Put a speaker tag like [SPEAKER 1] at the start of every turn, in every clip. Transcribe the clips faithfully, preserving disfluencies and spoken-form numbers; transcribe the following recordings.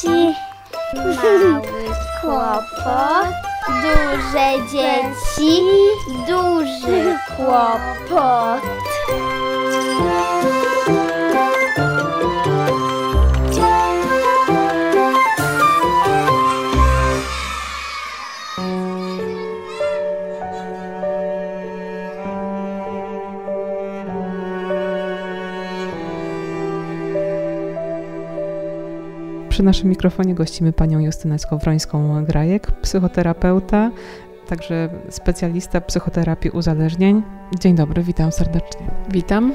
[SPEAKER 1] dzieci, mały kłopot, duże dzieci, duży kłopot.
[SPEAKER 2] Przy naszym mikrofonie gościmy panią Justynę Skowrońską-Grajek, psychoterapeuta, także specjalista psychoterapii uzależnień. Dzień dobry, witam serdecznie.
[SPEAKER 3] Witam.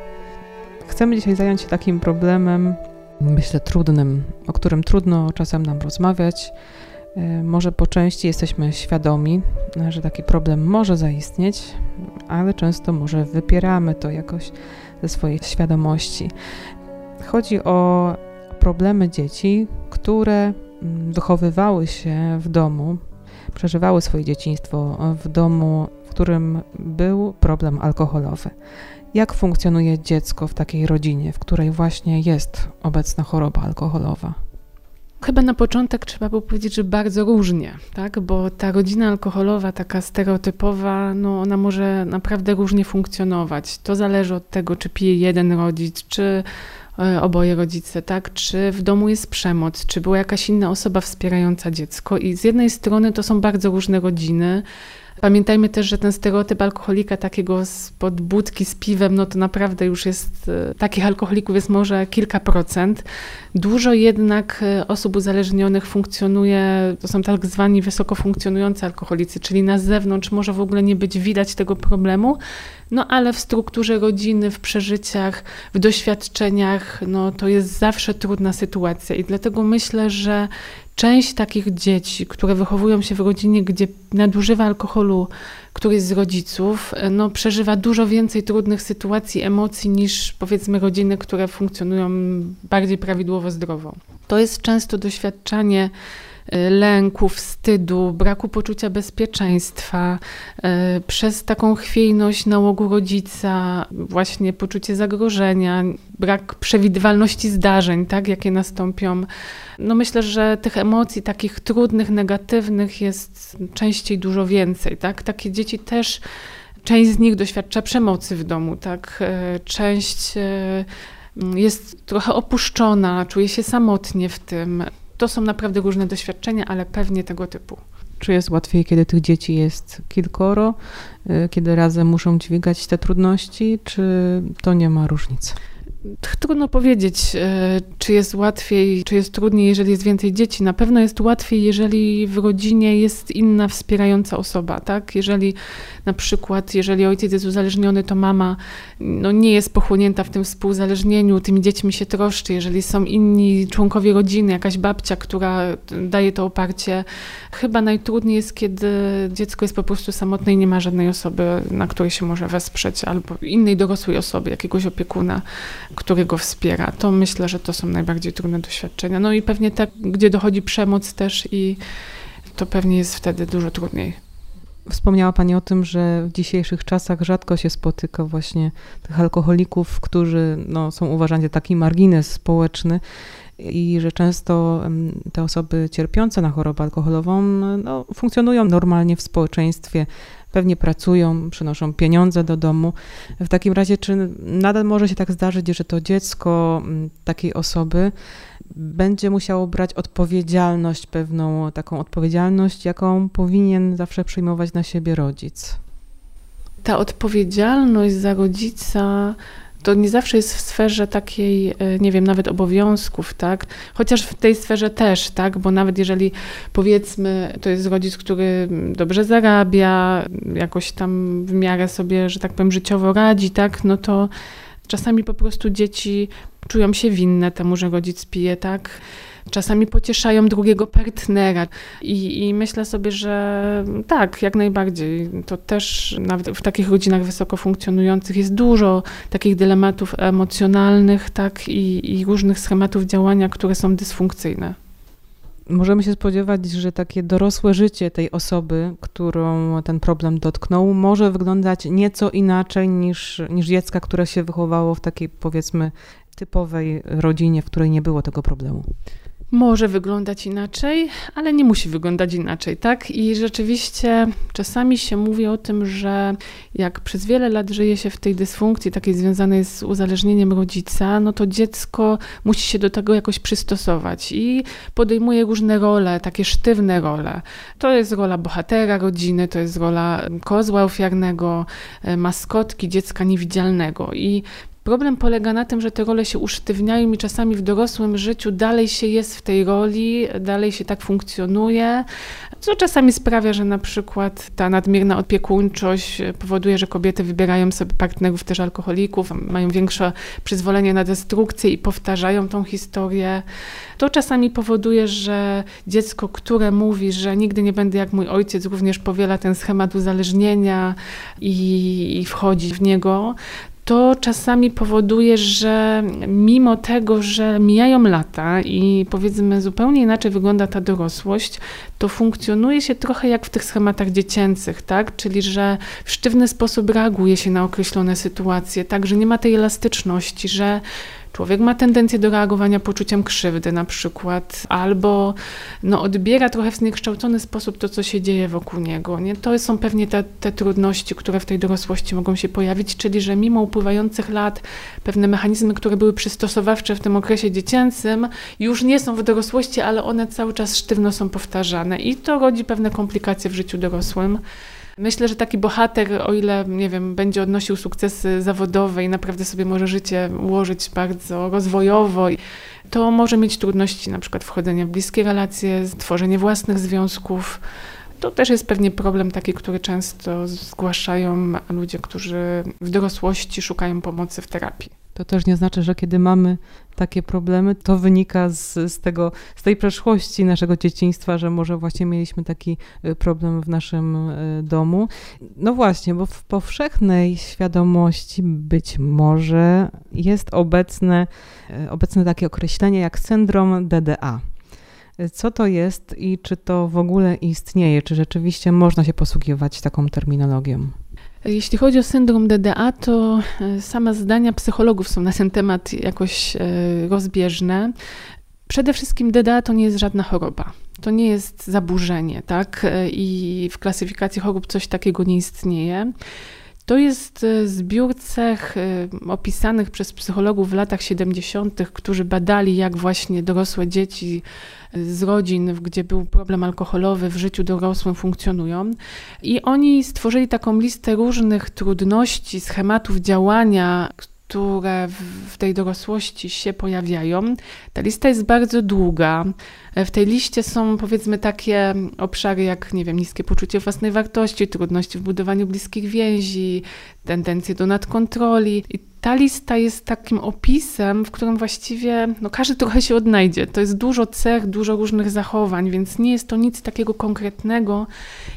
[SPEAKER 2] Chcemy dzisiaj zająć się takim problemem, myślę, trudnym, o którym trudno czasem nam rozmawiać. Może po części jesteśmy świadomi, że taki problem może zaistnieć, ale często może wypieramy to jakoś ze swojej świadomości. Chodzi o problemy dzieci, które wychowywały się w domu, przeżywały swoje dzieciństwo w domu, w którym był problem alkoholowy. Jak funkcjonuje dziecko w takiej rodzinie, w której właśnie jest obecna choroba alkoholowa?
[SPEAKER 3] Chyba na początek trzeba było powiedzieć, że bardzo różnie, tak? Bo ta rodzina alkoholowa, taka stereotypowa, no ona może naprawdę różnie funkcjonować. To zależy od tego, czy pije jeden rodzic, czy oboje rodzice, tak? Czy w domu jest przemoc, czy była jakaś inna osoba wspierająca dziecko. I z jednej strony to są bardzo różne rodziny. Pamiętajmy też, że ten stereotyp alkoholika takiego spod budki z piwem, no to naprawdę już jest, takich alkoholików jest może kilka procent. Dużo jednak osób uzależnionych funkcjonuje, to są tak zwani wysoko funkcjonujący alkoholicy, czyli na zewnątrz może w ogóle nie być widać tego problemu, no ale w strukturze rodziny, w przeżyciach, w doświadczeniach, no to jest zawsze trudna sytuacja i dlatego myślę, że część takich dzieci, które wychowują się w rodzinie, gdzie nadużywa alkoholu któryś z rodziców, no przeżywa dużo więcej trudnych sytuacji, emocji niż powiedzmy rodziny, które funkcjonują bardziej prawidłowo zdrowo. To jest często doświadczanie lęku, wstydu, braku poczucia bezpieczeństwa, przez taką chwiejność nałogu rodzica, właśnie poczucie zagrożenia, brak przewidywalności zdarzeń, tak, jakie nastąpią. No myślę, że tych emocji takich trudnych, negatywnych jest częściej dużo więcej, tak. Takie dzieci też, część z nich doświadcza przemocy w domu, tak, część jest trochę opuszczona, czuje się samotnie w tym. To są naprawdę różne doświadczenia, ale pewnie tego typu.
[SPEAKER 2] Czy jest łatwiej, kiedy tych dzieci jest kilkoro, kiedy razem muszą dźwigać te trudności, czy to nie ma różnicy?
[SPEAKER 3] Trudno powiedzieć, czy jest łatwiej, czy jest trudniej, jeżeli jest więcej dzieci. Na pewno jest łatwiej, jeżeli w rodzinie jest inna wspierająca osoba, tak? Jeżeli na przykład, jeżeli ojciec jest uzależniony, to mama no, nie jest pochłonięta w tym współuzależnieniu, tymi dziećmi się troszczy. Jeżeli są inni członkowie rodziny, jakaś babcia, która daje to oparcie. Chyba najtrudniej jest, kiedy dziecko jest po prostu samotne i nie ma żadnej osoby, na której się może wesprzeć, albo innej dorosłej osoby, jakiegoś opiekuna, który go wspiera. To myślę, że to są najbardziej trudne doświadczenia. No i pewnie tak, gdzie dochodzi przemoc też i to pewnie jest wtedy dużo trudniej.
[SPEAKER 2] Wspomniała pani o tym, że w dzisiejszych czasach rzadko się spotyka właśnie tych alkoholików, którzy no, są uważani za taki margines społeczny i że często te osoby cierpiące na chorobę alkoholową no, funkcjonują normalnie w społeczeństwie, pewnie pracują, przynoszą pieniądze do domu. W takim razie, czy nadal może się tak zdarzyć, że to dziecko takiej osoby będzie musiało brać odpowiedzialność, pewną taką odpowiedzialność, jaką powinien zawsze przyjmować na siebie rodzic?
[SPEAKER 3] Ta odpowiedzialność za rodzica to nie zawsze jest w sferze takiej, nie wiem, nawet obowiązków, tak? Chociaż w tej sferze też, tak? Bo nawet jeżeli powiedzmy, to jest rodzic, który dobrze zarabia, jakoś tam w miarę sobie, że tak powiem, życiowo radzi, tak? No to czasami po prostu dzieci czują się winne temu, że rodzic pije, tak? Czasami pocieszają drugiego partnera I, i myślę sobie, że tak, jak najbardziej. To też nawet w takich rodzinach wysoko funkcjonujących jest dużo takich dylematów emocjonalnych, tak, i, i różnych schematów działania, które są dysfunkcyjne.
[SPEAKER 2] Możemy się spodziewać, że takie dorosłe życie tej osoby, którą ten problem dotknął, może wyglądać nieco inaczej niż, niż dziecka, które się wychowało w takiej, powiedzmy, typowej rodzinie, w której nie było tego problemu.
[SPEAKER 3] Może wyglądać inaczej, ale nie musi wyglądać inaczej, tak? I rzeczywiście czasami się mówi o tym, że jak przez wiele lat żyje się w tej dysfunkcji takiej związanej z uzależnieniem rodzica, no to dziecko musi się do tego jakoś przystosować i podejmuje różne role, takie sztywne role. To jest rola bohatera rodziny, to jest rola kozła ofiarnego, maskotki, dziecka niewidzialnego. I problem polega na tym, że te role się usztywniają i czasami w dorosłym życiu dalej się jest w tej roli, dalej się tak funkcjonuje, co czasami sprawia, że na przykład ta nadmierna opiekuńczość powoduje, że kobiety wybierają sobie partnerów też alkoholików, mają większe przyzwolenie na destrukcję i powtarzają tą historię. To czasami powoduje, że dziecko, które mówi, że nigdy nie będę jak mój ojciec, również powiela ten schemat uzależnienia i, i wchodzi w niego. To czasami powoduje, że mimo tego, że mijają lata i powiedzmy zupełnie inaczej wygląda ta dorosłość, to funkcjonuje się trochę jak w tych schematach dziecięcych, tak? Czyli że w sztywny sposób reaguje się na określone sytuacje, tak, że nie ma tej elastyczności, że człowiek ma tendencję do reagowania poczuciem krzywdy na przykład, albo no, odbiera trochę w zniekształcony sposób to, co się dzieje wokół niego. Nie? To są pewnie te, te trudności, które w tej dorosłości mogą się pojawić, czyli że mimo upływających lat pewne mechanizmy, które były przystosowawcze w tym okresie dziecięcym, już nie są w dorosłości, ale one cały czas sztywno są powtarzane i to rodzi pewne komplikacje w życiu dorosłym. Myślę, że taki bohater, o ile, nie wiem, będzie odnosił sukcesy zawodowe i naprawdę sobie może życie ułożyć bardzo rozwojowo, to może mieć trudności na przykład wchodzenia w bliskie relacje, tworzenie własnych związków. To też jest pewnie problem taki, który często zgłaszają ludzie, którzy w dorosłości szukają pomocy w terapii.
[SPEAKER 2] To też nie znaczy, że kiedy mamy takie problemy, to wynika z, z, tego, z tej przeszłości naszego dzieciństwa, że może właśnie mieliśmy taki problem w naszym domu. No właśnie, bo w powszechnej świadomości być może jest obecne, obecne takie określenie jak syndrom D D A. Co to jest i czy to w ogóle istnieje? Czy rzeczywiście można się posługiwać taką terminologią?
[SPEAKER 3] Jeśli chodzi o syndrom D D A, to same zdania psychologów są na ten temat jakoś rozbieżne. Przede wszystkim D D A to nie jest żadna choroba. To nie jest zaburzenie, tak? I w klasyfikacji chorób coś takiego nie istnieje. To jest zbiór cech opisanych przez psychologów w latach siedemdziesiątych, którzy badali, jak właśnie dorosłe dzieci z rodzin, gdzie był problem alkoholowy, w życiu dorosłym funkcjonują. I oni stworzyli taką listę różnych trudności, schematów działania, które w tej dorosłości się pojawiają. Ta lista jest bardzo długa. W tej liście są, powiedzmy, takie obszary jak, nie wiem, niskie poczucie własnej wartości, trudności w budowaniu bliskich więzi, tendencje do nadkontroli. I ta lista jest takim opisem, w którym właściwie no, każdy trochę się odnajdzie. To jest dużo cech, dużo różnych zachowań, więc nie jest to nic takiego konkretnego.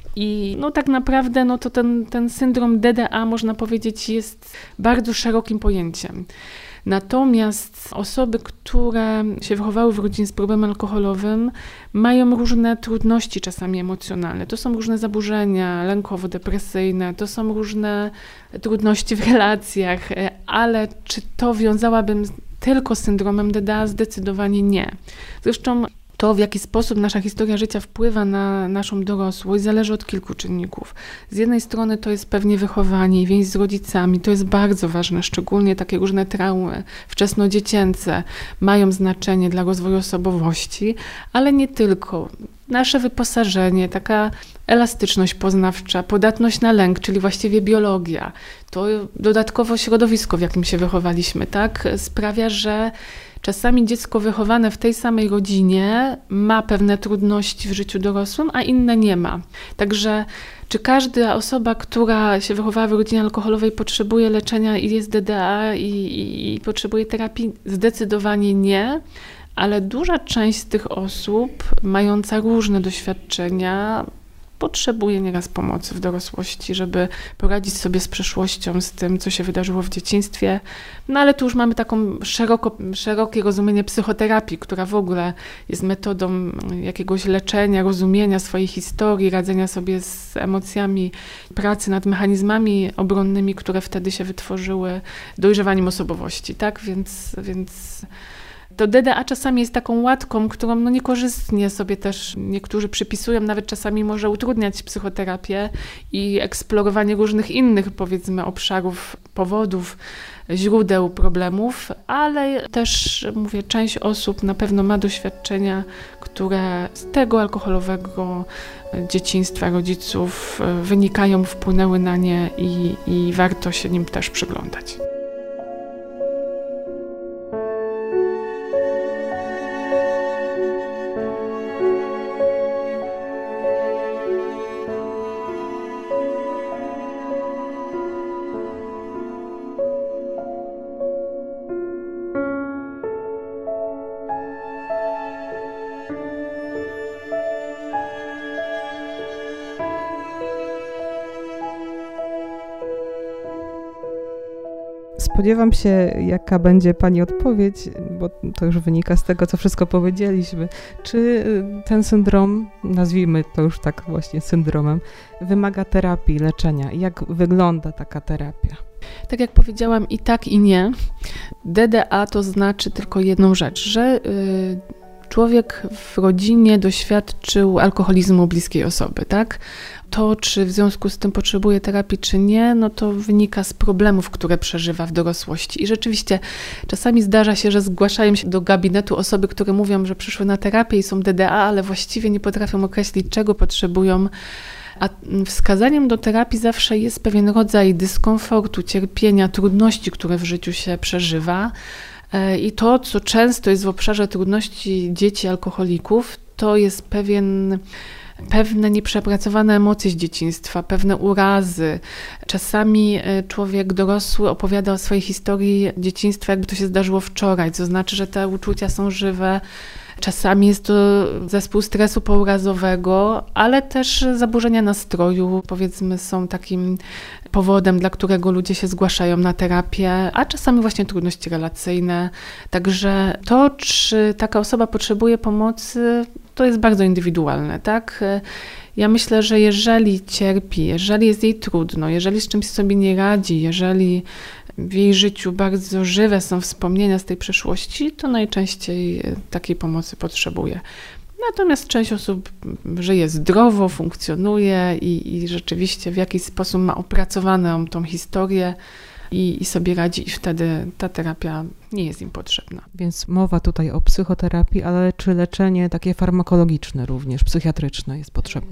[SPEAKER 3] I no tak naprawdę no to ten, ten syndrom D D A, można powiedzieć, jest bardzo szerokim pojęciem. Natomiast osoby, które się wychowały w rodzinie z problemem alkoholowym, mają różne trudności czasami emocjonalne. To są różne zaburzenia lękowo-depresyjne, to są różne trudności w relacjach, ale czy to wiązałabym tylko z syndromem D D A? Zdecydowanie nie. Zresztą to, w jaki sposób nasza historia życia wpływa na naszą dorosłość, zależy od kilku czynników. Z jednej strony to jest pewnie wychowanie i więź z rodzicami, to jest bardzo ważne, szczególnie takie różne traumy wczesnodziecięce mają znaczenie dla rozwoju osobowości, ale nie tylko. Nasze wyposażenie, taka elastyczność poznawcza, podatność na lęk, czyli właściwie biologia, to dodatkowo środowisko, w jakim się wychowaliśmy, tak, sprawia, że czasami dziecko wychowane w tej samej rodzinie ma pewne trudności w życiu dorosłym, a inne nie ma. Także czy każda osoba, która się wychowała w rodzinie alkoholowej, potrzebuje leczenia i jest D D A i, i, i potrzebuje terapii? Zdecydowanie nie. Ale duża część z tych osób, mająca różne doświadczenia, potrzebuje nieraz pomocy w dorosłości, żeby poradzić sobie z przeszłością, z tym, co się wydarzyło w dzieciństwie. No ale tu już mamy taką szeroko, szerokie rozumienie psychoterapii, która w ogóle jest metodą jakiegoś leczenia, rozumienia swojej historii, radzenia sobie z emocjami, pracy nad mechanizmami obronnymi, które wtedy się wytworzyły, dojrzewaniem osobowości, tak? Więc... więc To D D A czasami jest taką łatką, którą no niekorzystnie sobie też niektórzy przypisują, nawet czasami może utrudniać psychoterapię i eksplorowanie różnych innych, powiedzmy, obszarów, powodów, źródeł problemów, ale też, mówię, część osób na pewno ma doświadczenia, które z tego alkoholowego dzieciństwa rodziców wynikają, wpłynęły na nie i, i warto się nim też przyglądać.
[SPEAKER 2] Spodziewam się, jaka będzie Pani odpowiedź, bo to już wynika z tego, co wszystko powiedzieliśmy. Czy ten syndrom, nazwijmy to już tak właśnie syndromem, wymaga terapii, leczenia? Jak wygląda taka terapia?
[SPEAKER 3] Tak jak powiedziałam, i tak, i nie. D D A to znaczy tylko jedną rzecz, że y, człowiek w rodzinie doświadczył alkoholizmu bliskiej osoby, tak? To, czy w związku z tym potrzebuje terapii, czy nie, no to wynika z problemów, które przeżywa w dorosłości. I rzeczywiście czasami zdarza się, że zgłaszają się do gabinetu osoby, które mówią, że przyszły na terapię i są D D A, ale właściwie nie potrafią określić, czego potrzebują. A wskazaniem do terapii zawsze jest pewien rodzaj dyskomfortu, cierpienia, trudności, które w życiu się przeżywa. I to, co często jest w obszarze trudności dzieci alkoholików, to jest pewien... pewne nieprzepracowane emocje z dzieciństwa, pewne urazy. Czasami człowiek dorosły opowiada o swojej historii dzieciństwa, jakby to się zdarzyło wczoraj, co znaczy, że te uczucia są żywe. Czasami jest to zespół stresu pourazowego, ale też zaburzenia nastroju, powiedzmy, są takim powodem, dla którego ludzie się zgłaszają na terapię, a czasami właśnie trudności relacyjne. Także to, czy taka osoba potrzebuje pomocy, to jest bardzo indywidualne, tak? Ja myślę, że jeżeli cierpi, jeżeli jest jej trudno, jeżeli z czymś sobie nie radzi, jeżeli w jej życiu bardzo żywe są wspomnienia z tej przeszłości, to najczęściej takiej pomocy potrzebuje. Natomiast część osób żyje zdrowo, funkcjonuje i, i rzeczywiście w jakiś sposób ma opracowaną tą historię i, i sobie radzi i wtedy ta terapia nie jest im potrzebna.
[SPEAKER 2] Więc mowa tutaj o psychoterapii, ale czy leczenie takie farmakologiczne również, psychiatryczne jest potrzebne?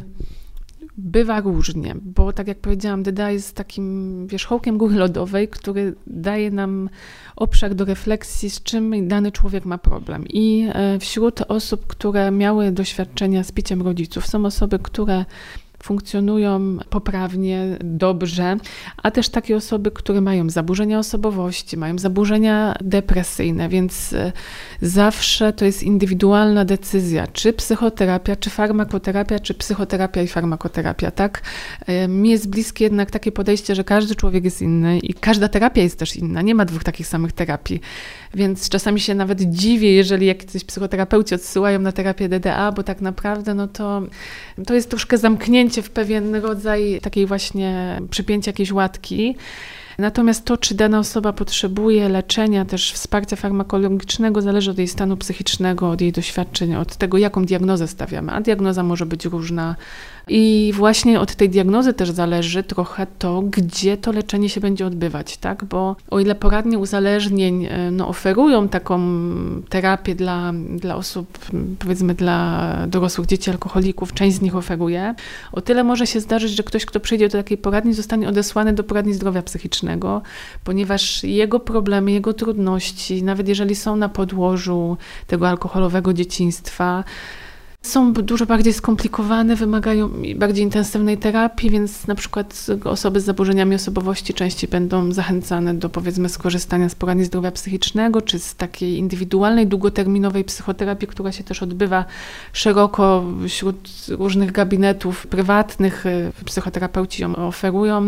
[SPEAKER 3] Bywa różnie, bo tak jak powiedziałam, D D A jest takim wierzchołkiem góry lodowej, który daje nam obszar do refleksji, z czym dany człowiek ma problem. I wśród osób, które miały doświadczenia z piciem rodziców, są osoby, które funkcjonują poprawnie, dobrze, a też takie osoby, które mają zaburzenia osobowości, mają zaburzenia depresyjne, więc zawsze to jest indywidualna decyzja, czy psychoterapia, czy farmakoterapia, czy psychoterapia i farmakoterapia, tak? Mi jest bliskie jednak takie podejście, że każdy człowiek jest inny i każda terapia jest też inna, nie ma dwóch takich samych terapii, więc czasami się nawet dziwię, jeżeli jakiś psychoterapeuci odsyłają na terapię D D A, bo tak naprawdę no to, to jest troszkę zamknięcie w pewien rodzaj takiej właśnie przypięcia jakiejś łatki. Natomiast to, czy dana osoba potrzebuje leczenia, też wsparcia farmakologicznego, zależy od jej stanu psychicznego, od jej doświadczeń, od tego, jaką diagnozę stawiamy. A diagnoza może być różna. I właśnie od tej diagnozy też zależy trochę to, gdzie to leczenie się będzie odbywać, tak? Bo o ile poradnie uzależnień no, oferują taką terapię dla, dla osób, powiedzmy dla dorosłych dzieci alkoholików, część z nich oferuje, o tyle może się zdarzyć, że ktoś, kto przyjdzie do takiej poradni, zostanie odesłany do poradni zdrowia psychicznego, ponieważ jego problemy, jego trudności, nawet jeżeli są na podłożu tego alkoholowego dzieciństwa, są dużo bardziej skomplikowane, wymagają bardziej intensywnej terapii, więc na przykład osoby z zaburzeniami osobowości częściej będą zachęcane do, powiedzmy, skorzystania z poradni zdrowia psychicznego, czy z takiej indywidualnej, długoterminowej psychoterapii, która się też odbywa szeroko wśród różnych gabinetów prywatnych. Psychoterapeuci ją oferują.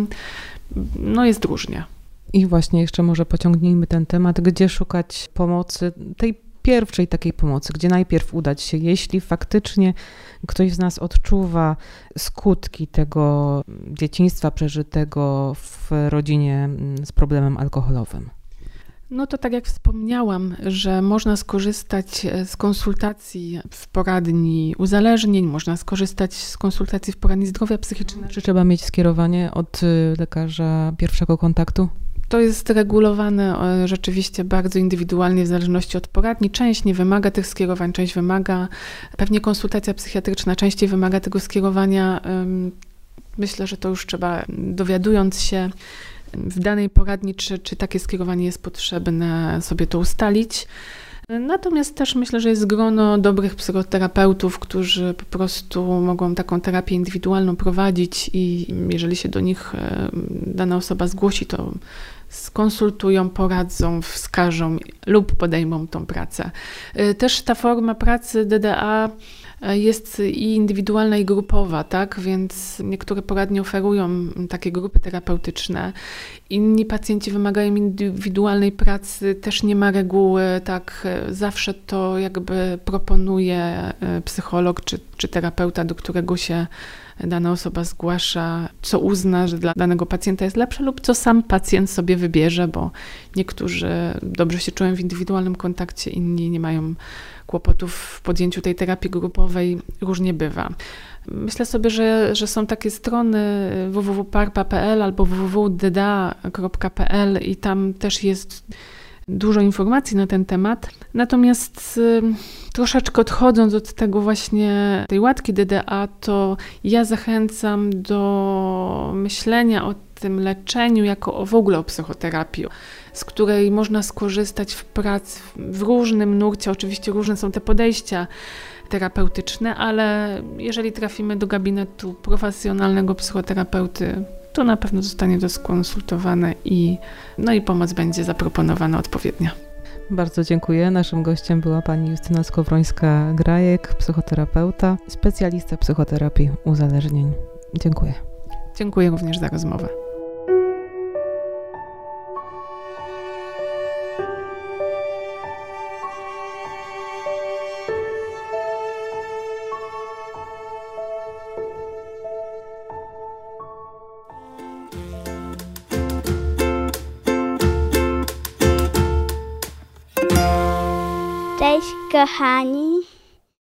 [SPEAKER 3] No jest różnie.
[SPEAKER 2] I właśnie jeszcze może pociągnijmy ten temat, gdzie szukać pomocy, tej pierwszej takiej pomocy, gdzie najpierw udać się, jeśli faktycznie ktoś z nas odczuwa skutki tego dzieciństwa przeżytego w rodzinie z problemem alkoholowym.
[SPEAKER 3] No to tak jak wspomniałam, że można skorzystać z konsultacji w poradni uzależnień, można skorzystać z konsultacji w poradni zdrowia psychicznego.
[SPEAKER 2] Czy trzeba mieć skierowanie od lekarza pierwszego kontaktu?
[SPEAKER 3] To jest regulowane rzeczywiście bardzo indywidualnie w zależności od poradni. Część nie wymaga tych skierowań, część wymaga. Pewnie konsultacja psychiatryczna częściej wymaga tego skierowania. Myślę, że to już trzeba, dowiadując się w danej poradni, czy, czy takie skierowanie jest potrzebne, sobie to ustalić. Natomiast też myślę, że jest grono dobrych psychoterapeutów, którzy po prostu mogą taką terapię indywidualną prowadzić i jeżeli się do nich dana osoba zgłosi, to skonsultują, poradzą, wskażą lub podejmą tą pracę. Też ta forma pracy D D A jest i indywidualna, i grupowa, tak? Więc niektóre poradnie oferują takie grupy terapeutyczne. Inni pacjenci wymagają indywidualnej pracy, też nie ma reguły, tak? Zawsze to jakby proponuje psycholog czy, czy terapeuta, do którego się dana osoba zgłasza, co uzna, że dla danego pacjenta jest lepsze lub co sam pacjent sobie wybierze, bo niektórzy dobrze się czują w indywidualnym kontakcie, inni nie mają kłopotów w podjęciu tej terapii grupowej, różnie bywa. Myślę sobie, że, że są takie strony w w w kropka parpa kropka p l albo w w w kropka d d a kropka p l i tam też jest dużo informacji na ten temat. Natomiast y, troszeczkę odchodząc od tego właśnie, tej łatki D D A, to ja zachęcam do myślenia o tym leczeniu jako o, w ogóle o psychoterapii, z której można skorzystać w pracy w różnym nurcie. Oczywiście różne są te podejścia terapeutyczne, ale jeżeli trafimy do gabinetu profesjonalnego psychoterapeuty, to na pewno zostanie to skonsultowane i, no i pomoc będzie zaproponowana odpowiednia.
[SPEAKER 2] Bardzo dziękuję. Naszym gościem była pani Justyna Skowrońska-Grajek, psychoterapeuta, specjalista psychoterapii uzależnień. Dziękuję.
[SPEAKER 3] Dziękuję również za rozmowę.
[SPEAKER 1] Cześć kochani,